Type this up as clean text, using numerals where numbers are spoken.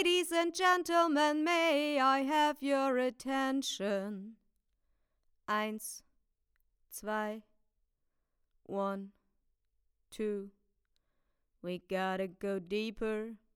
Ladies and gentlemen, may I have your attention? 1, 2, 1, 2. We gotta go deeper.